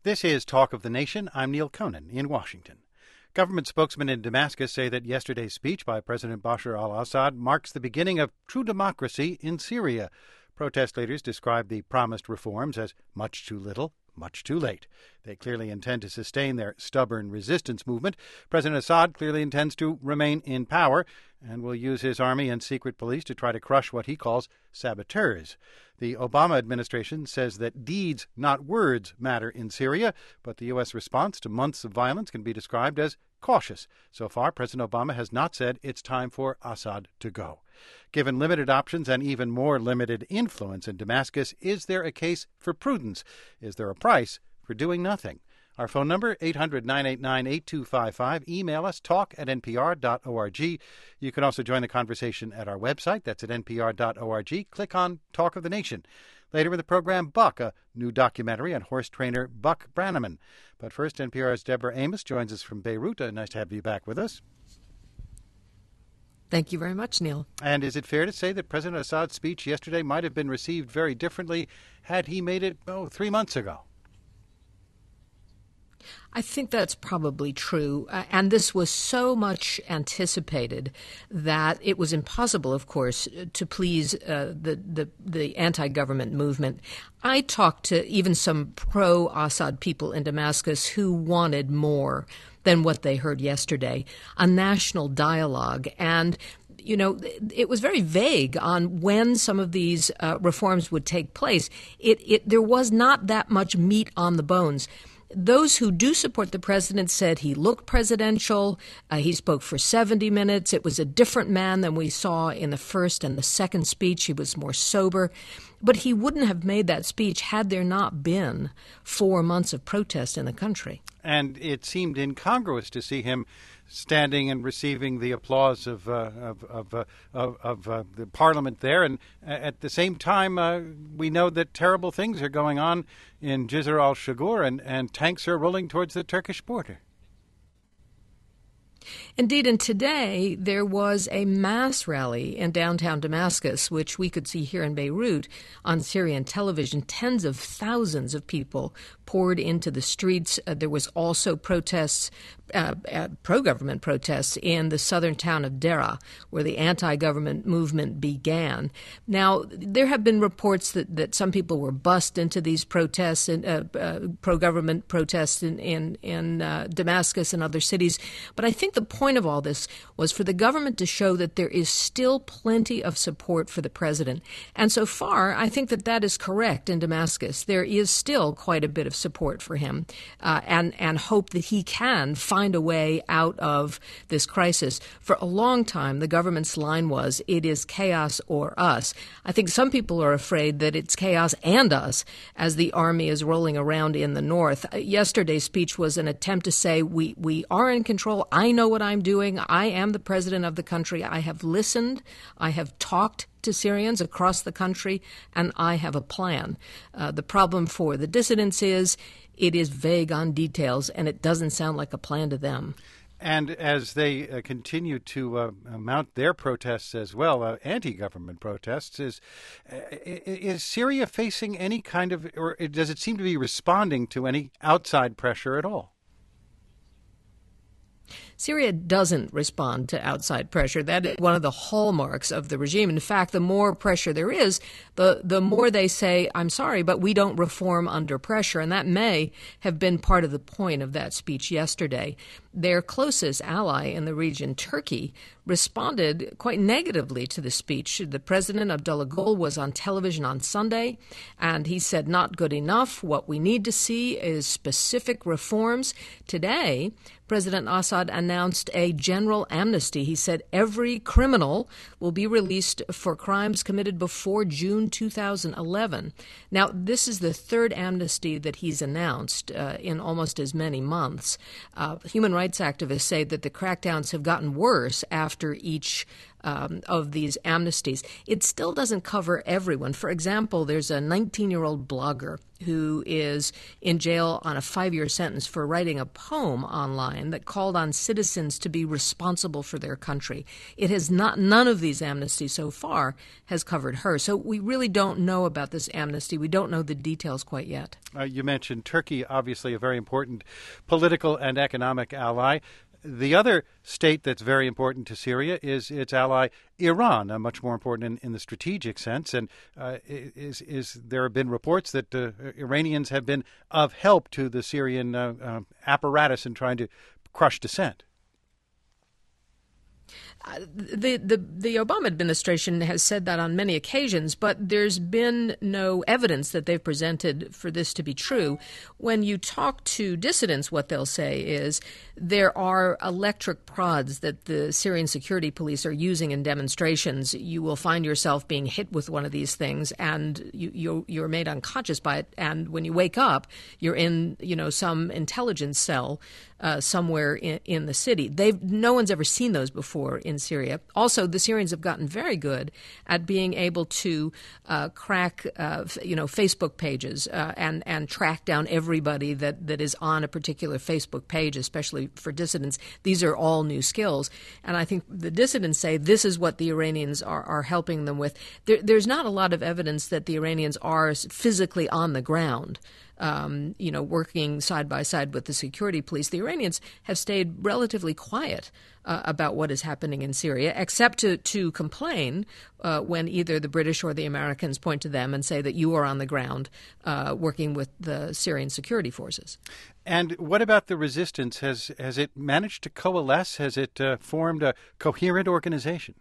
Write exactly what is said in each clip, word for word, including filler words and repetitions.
This is Talk of the Nation. I'm Neil Conan in Washington. Government spokesmen in Damascus say that yesterday's speech by President Bashar al-Assad marks the beginning of true democracy in Syria. Protest leaders describe the promised reforms as much too little, much too late. They clearly intend to sustain their stubborn resistance movement. President Assad clearly intends to remain in power and will use his army and secret police to try to crush what he calls saboteurs. The Obama administration says that deeds, not words, matter in Syria, but the U S response to months of violence can be described as cautious. So far, President Obama has not said it's time for Assad to go. Given limited options and even more limited influence in Damascus, is there a case for prudence? Is there a price for doing nothing? Our phone number, eight hundred, nine eight nine, eight two five five. Email us, talk at n p r dot org. You can also join the conversation at our website. That's at n p r dot org. Click on Talk of the Nation. Later in the program, Buck, a new documentary on horse trainer Buck Brannaman. But first, N P R's Deborah Amos joins us from Beirut. Uh, nice to have you back with us. Thank you very much, Neil. And is it fair to say that President Assad's speech yesterday might have been received very differently had he made it, oh, three months ago? I think that's probably true. Uh, and this was so much anticipated that it was impossible, of course, to please uh, the, the, the anti-government movement. I talked to even some pro-Assad people in Damascus who wanted more than what they heard yesterday, a national dialogue. And you know, it was very vague on when some of these uh, reforms would take place. It, it, there was not that much meat on the bones. Those who do support the president said he looked presidential. Uh, he spoke for seventy minutes. It was a different man than we saw in the first and the second speech. He was more sober. But he wouldn't have made that speech had there not been four months of protest in the country. And it seemed incongruous to see him standing and receiving the applause of uh, of of, uh, of, of uh, the parliament there, and at the same time, uh, we know that terrible things are going on in Jisr al-Shugur, and, and tanks are rolling towards the Turkish border. Indeed, and today there was a mass rally in downtown Damascus, which we could see here in Beirut on Syrian television. Tens of thousands of people poured into the streets. Uh, there was also protests, uh, uh, pro-government protests in the southern town of Deraa, where the anti-government movement began. Now, there have been reports that, that some people were bussed into these protests, and uh, uh, pro-government protests in, in, in uh, Damascus and other cities. But I think the point of all this was for the government to show that there is still plenty of support for the president. And so far, I think that that is correct in Damascus. There is still quite a bit of support for him uh, and, and hope that he can find a way out of this crisis. For a long time, the government's line was, it is chaos or us. I think some people are afraid that it's chaos and us as the army is rolling around in the north. Uh, yesterday's speech was an attempt to say, we, we are in control. I know what I'm doing. I am the president of the country. I have listened. I have talked to Syrians across the country, and I have a plan. Uh, the problem for the dissidents is it is vague on details, and it doesn't sound like a plan to them. And as they uh, continue to uh, mount their protests as well, uh, anti-government protests, is uh, is Syria facing any kind of, or does it seem to be responding to any outside pressure at all? Syria doesn't respond to outside pressure. That is one of the hallmarks of the regime. In fact, the more pressure there is, the, the more they say, I'm sorry, but we don't reform under pressure. And that may have been part of the point of that speech yesterday. Their closest ally in the region, Turkey, responded quite negatively to the speech. The president, Abdullah Gül, was on television on Sunday, and he said, not good enough. What we need to see is specific reforms. Today, President Assad announced a general amnesty. He said every criminal will be released for crimes committed before June two thousand eleven. Now, this is the third amnesty that he's announced uh, in almost as many months. Uh, human rights activists say that the crackdowns have gotten worse after each um, of these amnesties. It still doesn't cover everyone. For example, there's a nineteen-year-old blogger who is in jail on a five-year sentence for writing a poem online that called on citizens to be responsible for their country. It has not, none of these amnesties so far has covered her. So we really don't know about this amnesty. We don't know the details quite yet. Uh, you mentioned Turkey, obviously a very important political and economic ally. The other state that's very important to Syria is its ally Iran, uh, much more important in, in the strategic sense. And uh, is, is there have been reports that uh, Iranians have been of help to the Syrian uh, uh, apparatus in trying to crush dissent. Uh, the, the the Obama administration has said that on many occasions, but there's been no evidence that they've presented for this to be true. When you talk to dissidents, what they'll say is there are electric prods that the Syrian security police are using in demonstrations. You will find yourself being hit with one of these things, and you, you're, you're made unconscious by it. And when you wake up, you're in, you know, some intelligence cell uh, somewhere in, in the city. They've no one's ever seen those before in Syria. Also, the Syrians have gotten very good at being able to uh, crack, uh, you know, Facebook pages uh, and and track down everybody that, that is on a particular Facebook page, especially for dissidents. These are all new skills, and I think the dissidents say this is what the Iranians are, are helping them with. There, there's not a lot of evidence that the Iranians are physically on the ground. Um, you know, working side by side with the security police. The Iranians have stayed relatively quiet uh, about what is happening in Syria, except to, to complain uh, when either the British or the Americans point to them and say that you are on the ground uh, working with the Syrian security forces. And what about the resistance? Has, has it managed to coalesce? Has it uh, formed a coherent organization?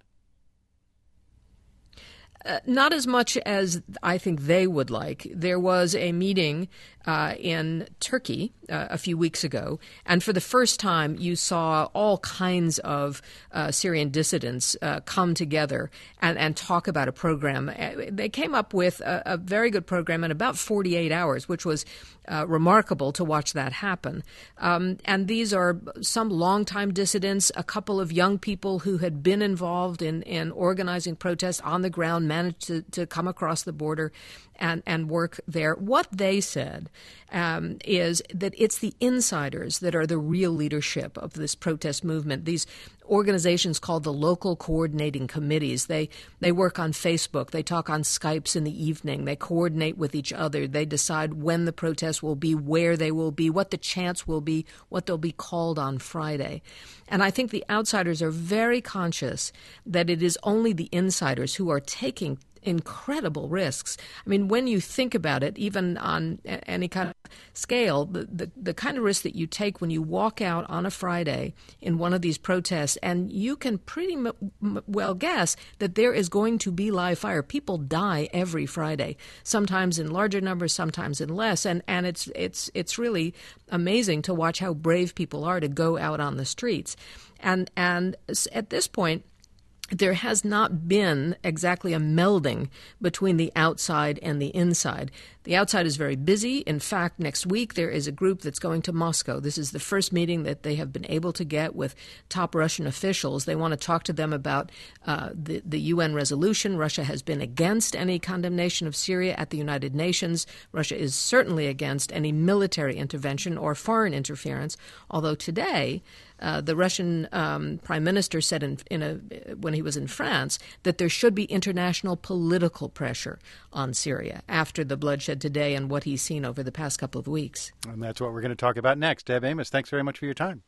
Uh, not as much as I think they would like. There was a meeting uh, in Turkey uh, a few weeks ago, and for the first time you saw all kinds of uh, Syrian dissidents uh, come together and, and talk about a program. They came up with a, a very good program in about forty-eight hours, which was uh, remarkable to watch that happen. Um, and these are some longtime dissidents, a couple of young people who had been involved in, in organizing protests on the ground, managed to, to come across the border and, and work there. What they said um, is that it's the insiders that are the real leadership of this protest movement. These organizations called the local coordinating committees. They they work on Facebook. They talk on Skypes in the evening. They coordinate with each other. They decide when the protests will be, where they will be, what the chants will be, what they'll be called on Friday. And I think the outsiders are very conscious that it is only the insiders who are taking incredible risks. I mean, when you think about it, even on any kind of scale, the, the, the kind of risk that you take when you walk out on a Friday in one of these protests, and you can pretty m- m- well guess that there is going to be live fire. People die every Friday, sometimes in larger numbers, sometimes in less, and, and it's it's it's really amazing to watch how brave people are to go out on the streets. And and at this point, there has not been exactly a melding between the outside and the inside. The outside is very busy. In fact, next week there is a group that's going to Moscow. This is the first meeting that they have been able to get with top Russian officials. They want to talk to them about uh, the, the U N resolution. Russia has been against any condemnation of Syria at the United Nations. Russia is certainly against any military intervention or foreign interference, although today Uh, the Russian um, prime minister said in, in a, when he was in France that there should be international political pressure on Syria after the bloodshed today and what he's seen over the past couple of weeks. And that's what we're going to talk about next. Deb Amos, thanks very much for your time.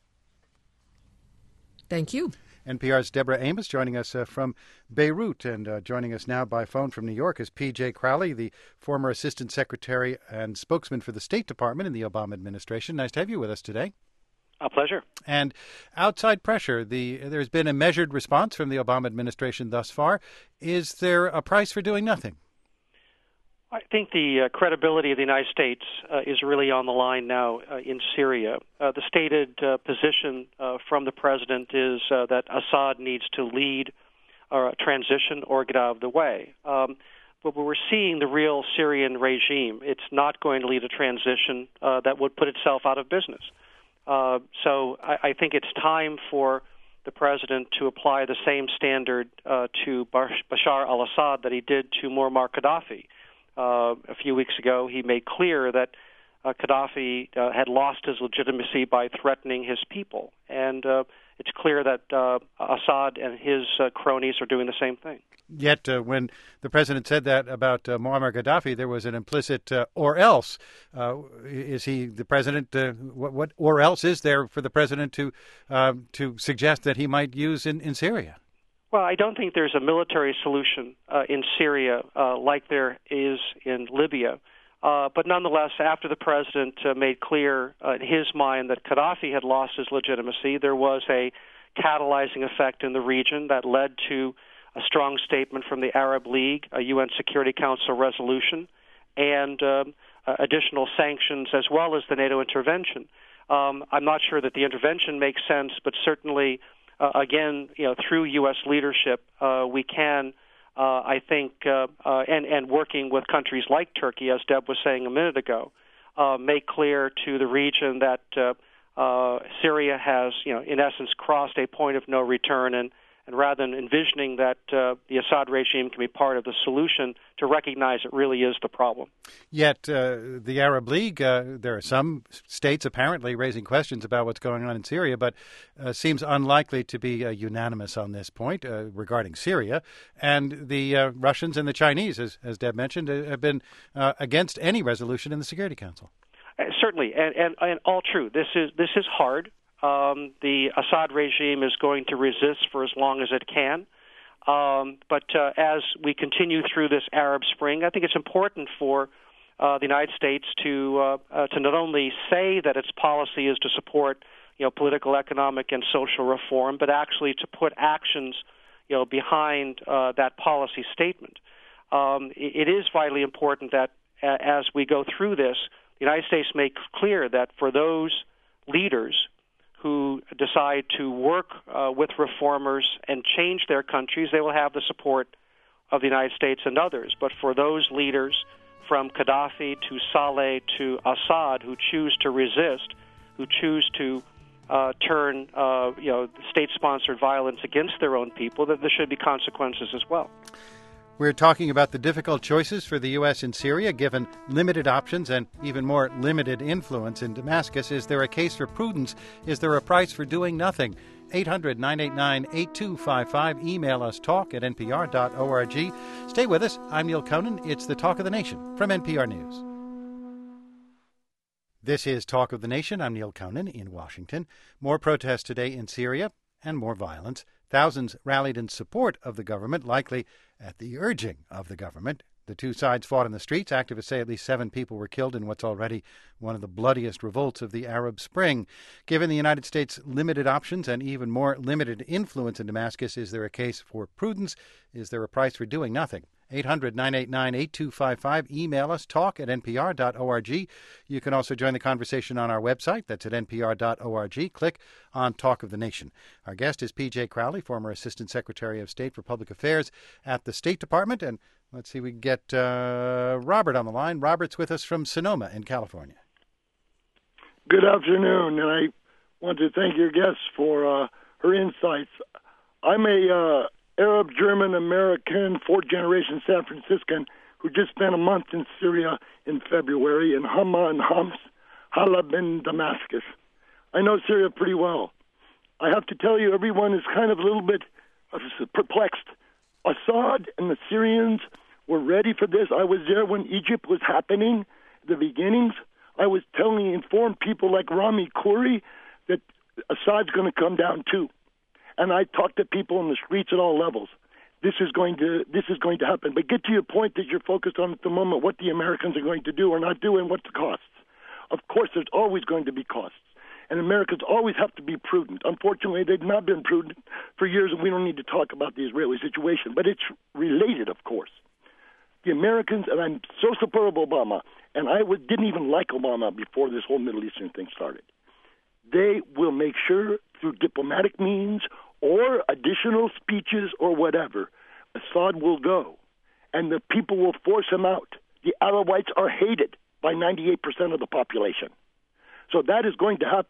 Thank you. N P R's Deborah Amos joining us uh, from Beirut, and uh, joining us now by phone from New York is P J Crowley, the former Assistant Secretary and spokesman for the State Department in the Obama administration. Nice to have you with us today. A pleasure. And outside pressure, the there's been a measured response from the Obama administration thus far. Is there a price for doing nothing? I think the uh, credibility of the United States uh, is really on the line now uh, in Syria. Uh, the stated uh, position uh, from the president is uh, that Assad needs to lead uh, a transition or get out of the way. Um, but we're seeing the real Syrian regime. It's not going to lead a transition uh, that would put itself out of business. Uh, so I, I think it's time for the president to apply the same standard uh, to Bashar al-Assad that he did to Muammar Gaddafi. Uh, a few weeks ago, he made clear that uh, Gaddafi uh, had lost his legitimacy by threatening his people. And uh, it's clear that uh, Assad and his uh, cronies are doing the same thing. Yet, uh, when the president said that about uh, Muammar Gaddafi, there was an implicit uh, or else. Uh, is he the president? Uh, what, what or else is there for the president to uh, to suggest that he might use in, in Syria? Well, I don't think there's a military solution uh, in Syria uh, like there is in Libya. Uh, but nonetheless, after the president uh, made clear uh, in his mind that Gaddafi had lost his legitimacy, there was a catalyzing effect in the region that led to a strong statement from the Arab League, a U N Security Council resolution, and um, uh, additional sanctions, as well as the NATO intervention. Um, I'm not sure that the intervention makes sense, but certainly, uh, again, you know, through U S leadership, uh, we can, uh, I think, uh, uh, and, and working with countries like Turkey, as Deb was saying a minute ago, uh, make clear to the region that uh, uh, Syria has, you know, in essence, crossed a point of no return, and And rather than envisioning that uh, the Assad regime can be part of the solution, to recognize it really is the problem. Yet uh, the Arab League, uh, there are some states apparently raising questions about what's going on in Syria, but uh, seems unlikely to be uh, unanimous on this point uh, regarding Syria. And the uh, Russians and the Chinese, as, as Deb mentioned, uh, have been uh, against any resolution in the Security Council. Uh, certainly, and, and, and all true. This is this is hard. Um, the Assad regime is going to resist for as long as it can. Um, but uh, as we continue through this Arab Spring, I think it's important for uh, the United States to uh, uh, to not only say that its policy is to support, you know, political, economic, and social reform, but actually to put actions, you know, behind uh, that policy statement. Um, it, it is vitally important that uh, as we go through this, the United States makes clear that for those leaders who decide to work uh, with reformers and change their countries, they will have the support of the United States and others. But for those leaders, from Gaddafi to Saleh to Assad, who choose to resist, who choose to uh, turn uh, you know, state-sponsored violence against their own people, that there should be consequences as well. We're talking about the difficult choices for the U S in Syria, given limited options and even more limited influence in Damascus. Is there a case for prudence? Is there a price for doing nothing? eight hundred, nine eight nine, eight two five five. Email us, talk at n p r dot org. Stay with us. I'm Neil Conan. It's the Talk of the Nation from N P R News. This is Talk of the Nation. I'm Neil Conan in Washington. More protests today in Syria and more violence. Thousands rallied in support of the government, likely at the urging of the government. The two sides fought in the streets. Activists say at least seven people were killed in what's already one of the bloodiest revolts of the Arab Spring. Given the United States' limited options and even more limited influence in Damascus, is there a case for prudence? Is there a price for doing nothing? eight hundred, nine eight nine, eight two five five. Email us, talk at n p r dot org. You can also join the conversation on our website. That's at n p r dot org. Click on Talk of the Nation. Our guest is P J Crowley, former Assistant Secretary of State for Public Affairs at the State Department. And let's see, we can get uh, Robert on the line. Robert's with us from Sonoma in California. Good afternoon, and I want to thank your guest for uh, her insights. I'm a... Uh, Arab, German, American, fourth-generation San Franciscan who just spent a month in Syria in February in Hama and Homs, Halab and Damascus. I know Syria pretty well. I have to tell you, everyone is kind of a little bit perplexed. Assad and the Syrians were ready for this. I was there when Egypt was happening, the beginnings. I was telling informed people like Rami Khouri that Assad's going to come down too. And I talk to people in the streets at all levels. This is going to this is going to happen. But get to your point that you're focused on at the moment, what the Americans are going to do or not do and what the costs. Of course, there's always going to be costs. And Americans always have to be prudent. Unfortunately, they've not been prudent for years, and we don't need to talk about the Israeli situation. But it's related, of course. The Americans, and I'm so supportive of Obama, and I would, didn't even like Obama before this whole Middle Eastern thing started. They will make sure through diplomatic means or additional speeches or whatever, Assad will go, and the people will force him out. The Alawites are hated by ninety-eight percent of the population. So that is going to happen.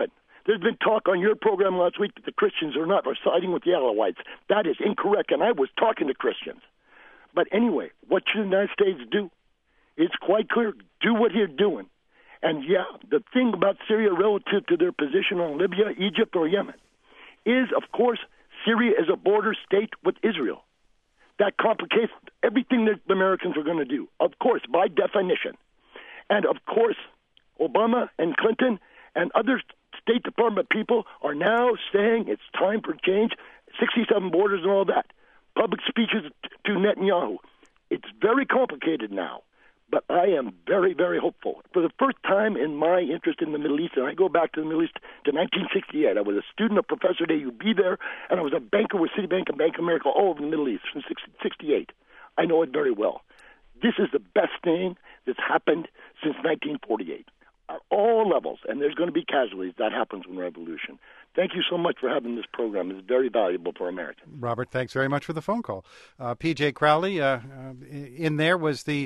There's been talk on your program last week that the Christians are not are siding with the Alawites. That is incorrect, and I was talking to Christians. But anyway, what should the United States do? It's quite clear. Do what you're doing. And yeah, the thing about Syria relative to their position on Libya, Egypt, or Yemen is, of course, Syria is a border state with Israel. That complicates everything that the Americans are going to do, of course, by definition. And of course, Obama and Clinton and other State Department people are now saying it's time for change, sixty-seven borders and all that. Public speeches to Netanyahu. It's very complicated now, but I am very, very hopeful. For the first time in my interest in the Middle East, and I go back to the Middle East to nineteen sixty-eight, I was a student, a professor at A U B there, and I was a banker with Citibank and Bank of America all over the Middle East from sixty-eight. I know it very well. This is the best thing that's happened since nineteen forty-eight. At all levels, and there's going to be casualties. That happens in revolution. Thank you so much for having this program. It's very valuable for Americans. Robert, thanks very much for the phone call. Uh, P J Crowley, uh, uh, in there was the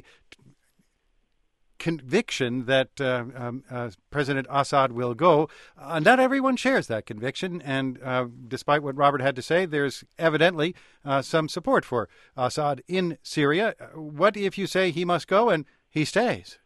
conviction that uh, um, uh, President Assad will go. Uh, not everyone shares that conviction, and uh, despite what Robert had to say, there's evidently uh, some support for Assad in Syria. What if you say he must go and he stays?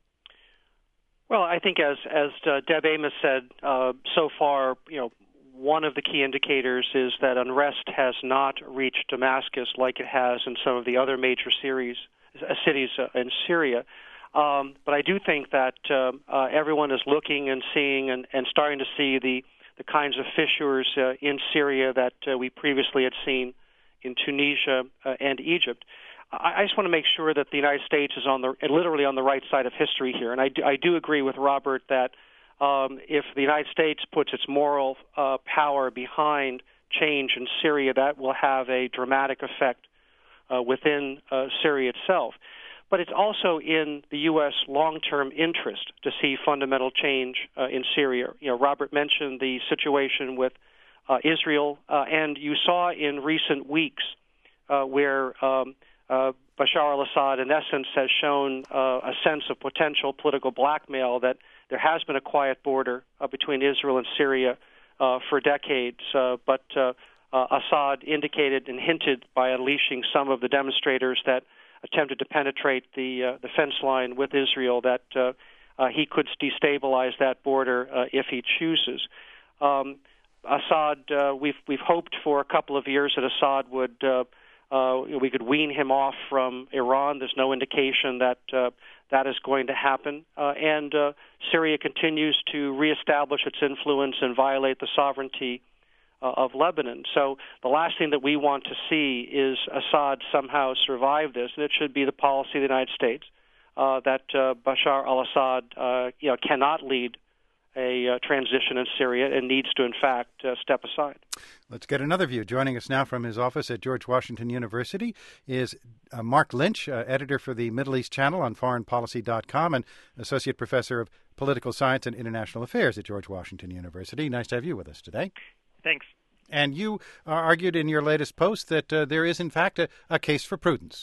Well, I think as as uh, Deb Amos said, uh, so far, you know, one of the key indicators is that unrest has not reached Damascus like it has in some of the other major series, uh, cities uh, in Syria. Um, but I do think that uh, uh, everyone is looking and seeing and, and starting to see the, the kinds of fissures uh, in Syria that uh, we previously had seen in Tunisia uh, and Egypt. I just want to make sure that the United States is on the literally on the right side of history here, and I do, I do agree with Robert that um, if the United States puts its moral uh, power behind change in Syria, that will have a dramatic effect uh, within uh, Syria itself. But it's also in the U S long-term interest to see fundamental change uh, in Syria. You know, Robert mentioned the situation with uh, Israel, uh, and you saw in recent weeks uh, where um, Uh, Bashar al-Assad, in essence, has shown uh, a sense of potential political blackmail that there has been a quiet border uh, between Israel and Syria uh, for decades. Uh, but uh, uh, Assad indicated and hinted by unleashing some of the demonstrators that attempted to penetrate the uh, the fence line with Israel that uh, uh, he could destabilize that border uh, if he chooses. Um, Assad, uh, we've we've hoped for a couple of years that Assad would. Uh, Uh, we could wean him off from Iran. There's no indication that uh, that is going to happen. Uh, and uh, Syria continues to reestablish its influence and violate the sovereignty uh, of Lebanon. So the last thing that we want to see is Assad somehow survive this, and it should be the policy of the United States uh, that uh, Bashar al-Assad uh, you know, cannot lead a uh, transition in Syria and needs to, in fact, uh, step aside. Let's get another view. Joining us now from his office at George Washington University is uh, Mark Lynch, uh, editor for the Middle East Channel on foreign policy dot com and associate professor of political science and international affairs at George Washington University. Nice to have you with us today. Thanks. And you uh, argued in your latest post that uh, there is, in fact, a, a case for prudence.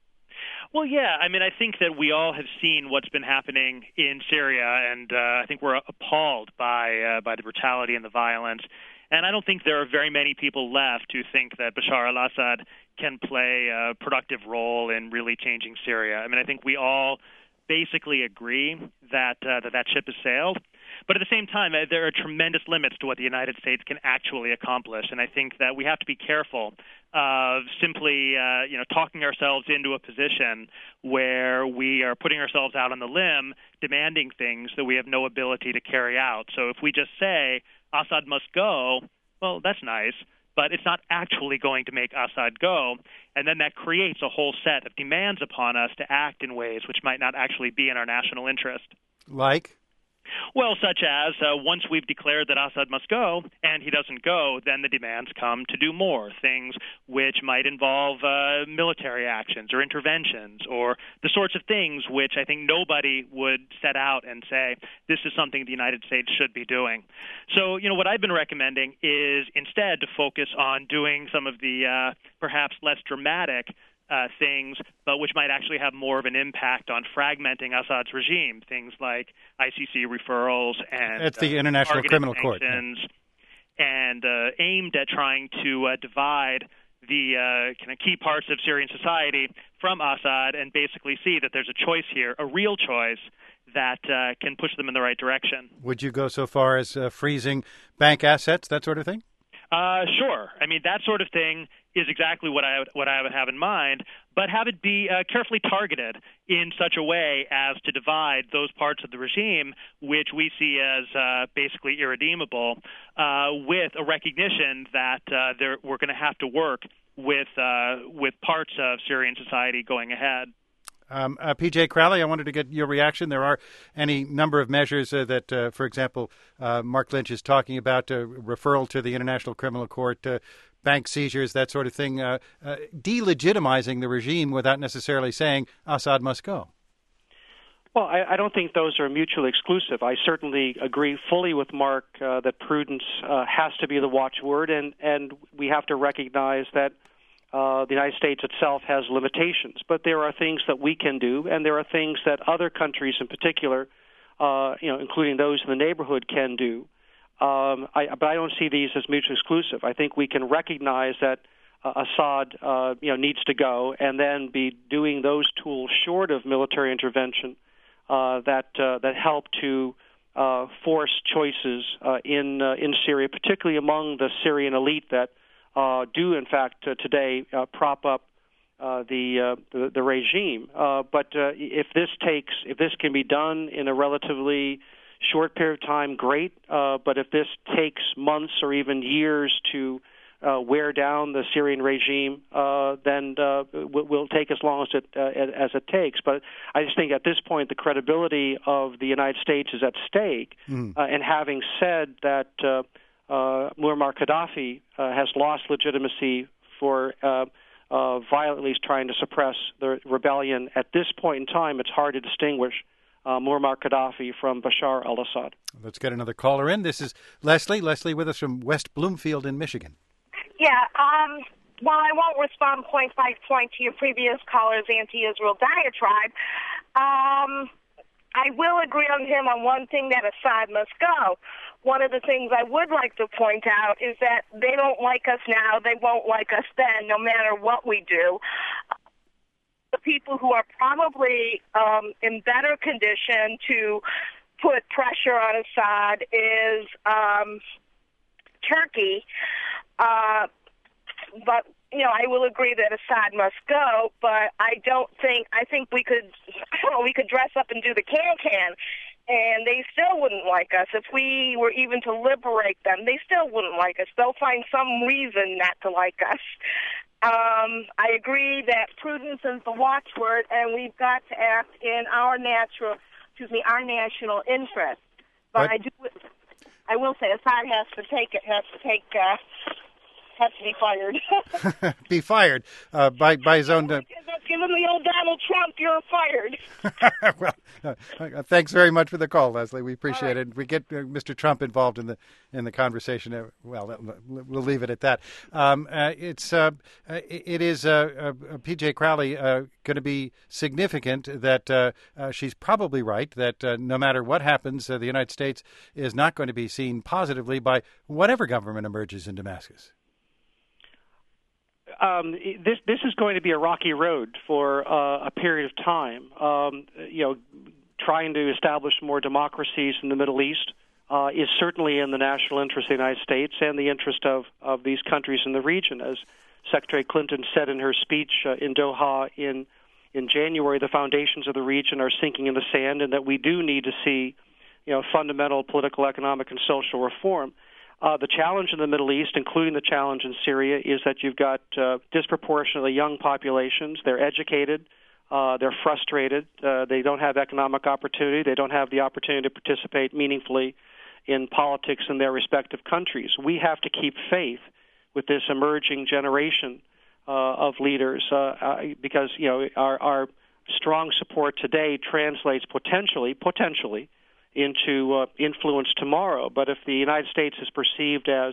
Well, yeah. I mean, I think that we all have seen what's been happening in Syria, and uh, I think we're appalled by uh, by the brutality and the violence. And I don't think there are very many people left who think that Bashar al-Assad can play a productive role in really changing Syria. I mean, I think we all basically agree that uh, that, that ship has sailed. But at the same time, uh, there are tremendous limits to what the United States can actually accomplish. And I think that we have to be careful of simply uh, you know, talking ourselves into a position where we are putting ourselves out on the limb, demanding things that we have no ability to carry out. So if we just say, Assad must go, well, that's nice, but it's not actually going to make Assad go. And then that creates a whole set of demands upon us to act in ways which might not actually be in our national interest. Like? Well, such as uh, once we've declared that Assad must go and he doesn't go, then the demands come to do more, things which might involve uh, military actions or interventions or the sorts of things which I think nobody would set out and say, this is something the United States should be doing. So, you know, what I've been recommending is instead to focus on doing some of the uh, perhaps less dramatic uh, things, but which might actually have more of an impact on fragmenting Assad's regime, things like I C C referrals and it's the uh, International Criminal Court, sanctions, yeah. and uh, aimed at trying to uh, divide the uh, kind of key parts of Syrian society from Assad and basically see that there's a choice here, a real choice, that uh, can push them in the right direction. Would you go so far as uh, freezing bank assets, that sort of thing? Uh, sure. I mean, that sort of thing is exactly what I would, what I would have in mind, but have it be uh, carefully targeted in such a way as to divide those parts of the regime which we see as uh, basically irredeemable, uh, with a recognition that uh, there, we're going to have to work with uh, with parts of Syrian society going ahead. Um, uh, P J Crowley, I wanted to get your reaction. There are any number of measures uh, that, uh, for example, uh, Mark Lynch is talking about, uh, referral to the International Criminal Court, uh, bank seizures, that sort of thing, uh, uh, delegitimizing the regime without necessarily saying Assad must go. Well, I, I don't think those are mutually exclusive. I certainly agree fully with Mark uh, that prudence uh, has to be the watchword, and, and we have to recognize that Uh, the United States itself has limitations, but there are things that we can do, and there are things that other countries in particular, uh, you know, including those in the neighborhood, can do. Um, I, but I don't see these as mutually exclusive. I think we can recognize that uh, Assad, uh, you know, needs to go, and then be doing those tools short of military intervention uh, that uh, that help to uh, force choices uh, in uh, in Syria, particularly among the Syrian elite that. Uh, do, in fact, uh, today uh, prop up uh, the, uh, the the regime. Uh, but uh, if this takes, if this can be done in a relatively short period of time, great. Uh, but if this takes months or even years to uh, wear down the Syrian regime, uh, then uh, will, will take as long as it uh, as it takes. But I just think at this point, the credibility of the United States is at stake. Mm. Uh, and having said that. Uh, Uh, Muammar Gaddafi uh, has lost legitimacy for uh, uh, violently trying to suppress the rebellion. At this point in time, it's hard to distinguish uh, Muammar Gaddafi from Bashar al-Assad. Let's get another caller in. This is Leslie. Leslie with us from West Bloomfield in Michigan. Yeah, um, while I won't respond point by point to your previous caller's anti-Israel diatribe, um, I will agree on him on one thing, that Assad must go. One of the things I would like to point out is that they don't like us now, they won't like us then, no matter what we do. The people who are probably um, in better condition to put pressure on Assad is um, Turkey. Uh, but, you know, I will agree that Assad must go, but I don't think, I think we could, I don't know, we could dress up and do the can-can. And they still wouldn't like us. If we were even to liberate them, they still wouldn't like us. They'll find some reason not to like us. Um, I agree that prudence is the watchword, and we've got to act in our natural, excuse me, our national interest. But what? I do, I will say, Assad has to take it, has to take, uh, has to be fired. Be fired uh, by by his own. Uh... Give him the old Donald Trump. You're fired. Well, uh, thanks very much for the call, Leslie. We appreciate right. it. We get uh, Mister Trump involved in the in the conversation. Uh, well, we'll leave it at that. Um, uh, it's uh, it is uh, uh, P J Crowley uh, going to be significant that uh, uh, she's probably right that uh, no matter what happens, uh, the United States is not going to be seen positively by whatever government emerges in Damascus. Um, this this is going to be a rocky road for uh, a period of time. Um, you know, trying to establish more democracies in the Middle East uh, is certainly in the national interest of the United States and the interest of, of these countries in the region. As Secretary Clinton said in her speech uh, in Doha in in January, the foundations of the region are sinking in the sand, and that we do need to see, you know, fundamental political, economic, and social reform. Uh, the challenge in the Middle East, including the challenge in Syria, is that you've got uh, disproportionately young populations. They're educated. Uh, they're frustrated. Uh, they don't have economic opportunity. They don't have the opportunity to participate meaningfully in politics in their respective countries. We have to keep faith with this emerging generation uh, of leaders uh, uh, because, you know, our, our strong support today translates potentially, potentially, into uh, influence tomorrow. But if the United States is perceived as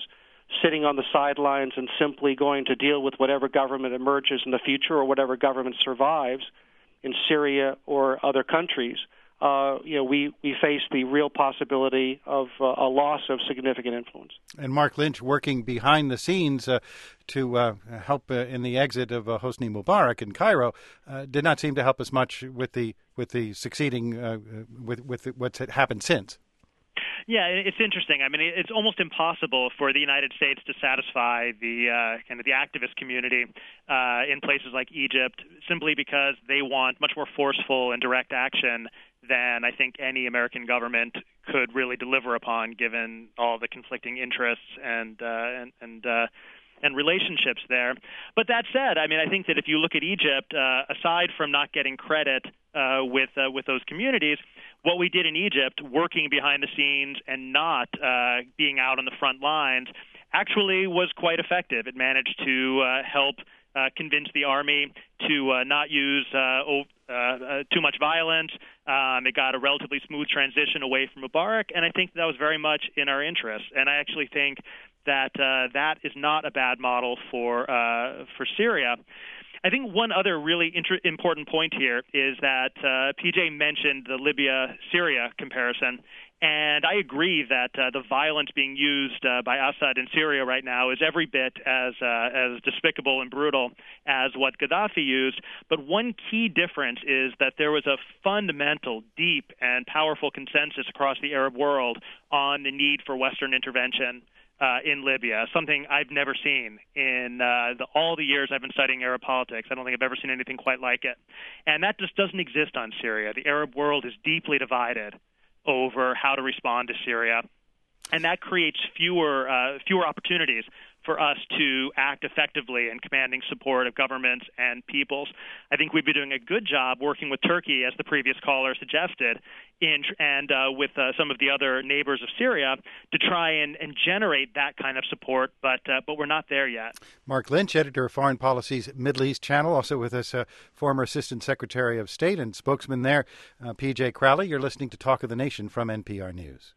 sitting on the sidelines and simply going to deal with whatever government emerges in the future or whatever government survives in Syria or other countries, uh, you know, we, we face the real possibility of uh, a loss of significant influence. And Mark Lynch, working behind the scenes uh, to uh, help uh, in the exit of uh, Hosni Mubarak in Cairo, uh, did not seem to help us much with the with the succeeding uh, with with what's happened since. Yeah, it's interesting. I mean, it's almost impossible for the United States to satisfy the uh, kind of the activist community uh, in places like Egypt, simply because they want much more forceful and direct action than I think any American government could really deliver upon, given all the conflicting interests and uh, and and, uh, and relationships there. But that said, I mean, I think that if you look at Egypt, uh, aside from not getting credit uh, with uh, with those communities, what we did in Egypt, working behind the scenes and not uh, being out on the front lines, actually was quite effective. It managed to uh, help uh, convince the army to uh, not use uh, o- uh, uh, too much violence. Um, it got a relatively smooth transition away from Mubarak, and I think that was very much in our interest. And I actually think that uh, that is not a bad model for uh, for Syria. I think one other really inter- important point here is that uh, P J mentioned the Libya-Syria comparison, and I agree that uh, the violence being used uh, by Assad in Syria right now is every bit as uh, as despicable and brutal as what Gaddafi used. But one key difference is that there was a fundamental, deep, and powerful consensus across the Arab world on the need for Western intervention Uh, in Libya, something I've never seen in uh, the, all the years I've been studying Arab politics. I don't think I've ever seen anything quite like it. And that just doesn't exist on Syria. The Arab world is deeply divided over how to respond to Syria, and that creates fewer uh, fewer opportunities for us to act effectively in commanding support of governments and peoples. I think we've been doing a good job working with Turkey, as the previous caller suggested, in, and uh, with uh, some of the other neighbors of Syria to try and, and generate that kind of support, but uh, but we're not there yet. Mark Lynch, editor of Foreign Policy's Middle East Channel, also with us, uh, former Assistant Secretary of State and spokesman there, uh, P J Crowley. You're listening to Talk of the Nation from N P R News.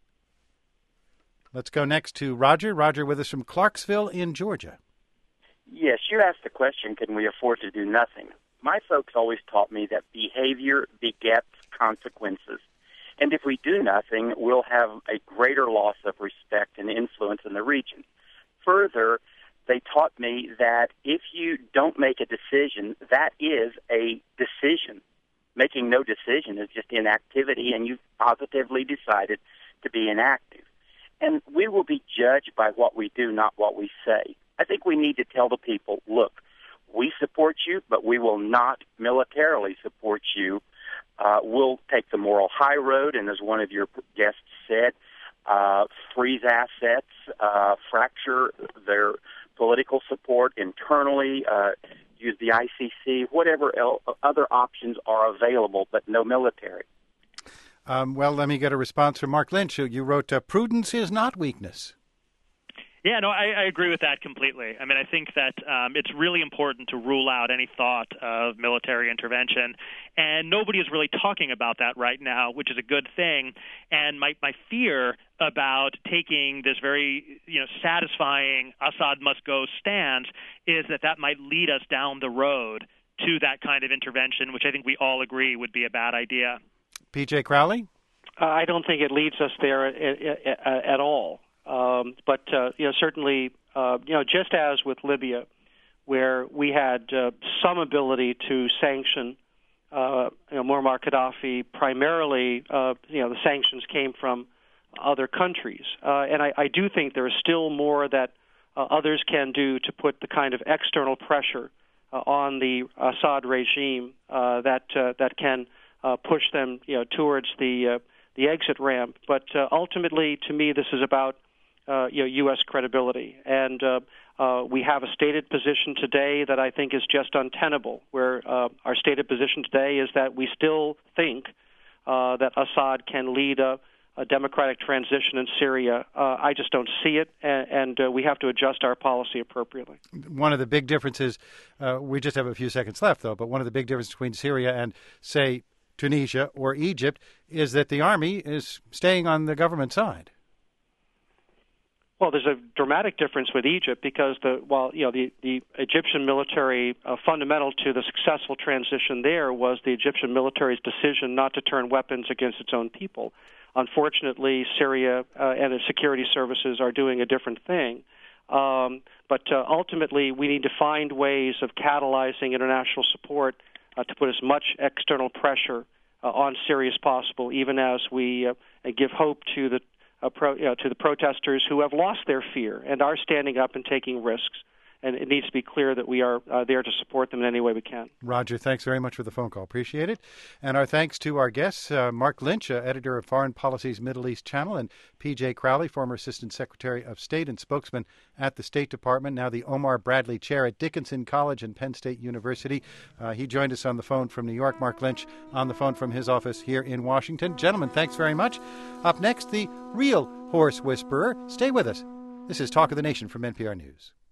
Let's go next to Roger. Roger with us from Clarksville in Georgia. Yes, you asked the question, can we afford to do nothing? My folks always taught me that behavior begets consequences. And if we do nothing, we'll have a greater loss of respect and influence in the region. Further, they taught me that if you don't make a decision, that is a decision. Making no decision is just inactivity, and you've positively decided to be inactive. And we will be judged by what we do, not what we say. I think we need to tell the people, look, we support you, but we will not militarily support you. Uh, we'll take the moral high road, and as one of your guests said, uh, freeze assets, uh, fracture their political support internally, uh, use the I C C, whatever el- other options are available, but no military. Um, well, let me get a response from Mark Lynch. You wrote, uh, prudence is not weakness. Yeah, no, I, I agree with that completely. I mean, I think that um, it's really important to rule out any thought of military intervention, and nobody is really talking about that right now, which is a good thing. And my, my fear about taking this very, you know, satisfying Assad must go stance is that that might lead us down the road to that kind of intervention, which I think we all agree would be a bad idea. P J Crowley? Uh, I don't think it leads us there at, at, at all. Um, but uh, you know, certainly, uh, you know, just as with Libya, where we had uh, some ability to sanction uh, you know, Muammar Gaddafi, primarily, uh, you know, the sanctions came from other countries, uh, and I, I do think there is still more that uh, others can do to put the kind of external pressure uh, on the Assad regime uh, that uh, that can. Uh, push them, you know, towards the uh, the exit ramp. But uh, ultimately, to me, this is about uh, you know U S credibility, and uh, uh, we have a stated position today that I think is just untenable. Where uh, our stated position today is that we still think uh, that Assad can lead a, a democratic transition in Syria. Uh, I just don't see it, and, and uh, we have to adjust our policy appropriately. One of the big differences, uh, we just have a few seconds left, though, but one of the big differences between Syria and, say, Tunisia or Egypt is that the army is staying on the government side. Well, there's a dramatic difference with Egypt because the while you know the, the Egyptian military uh, fundamental to the successful transition there was the Egyptian military's decision not to turn weapons against its own people. Unfortunately, Syria uh, and its security services are doing a different thing. Um, but uh, ultimately, we need to find ways of catalyzing international support uh, to put as much external pressure uh, on Syria as possible, even as we uh, give hope to the Uh, pro, you know, to the protesters who have lost their fear and are standing up and taking risks. And it needs to be clear that we are uh, there to support them in any way we can. Roger, thanks very much for the phone call. Appreciate it. And our thanks to our guests, uh, Mark Lynch, uh, editor of Foreign Policy's Middle East Channel, and P J Crowley, former Assistant Secretary of State and spokesman at the State Department, now the Omar Bradley Chair at Dickinson College and Penn State University. Uh, he joined us on the phone from New York. Mark Lynch on the phone from his office here in Washington. Gentlemen, thanks very much. Up next, the real horse whisperer. Stay with us. This is Talk of the Nation from N P R News.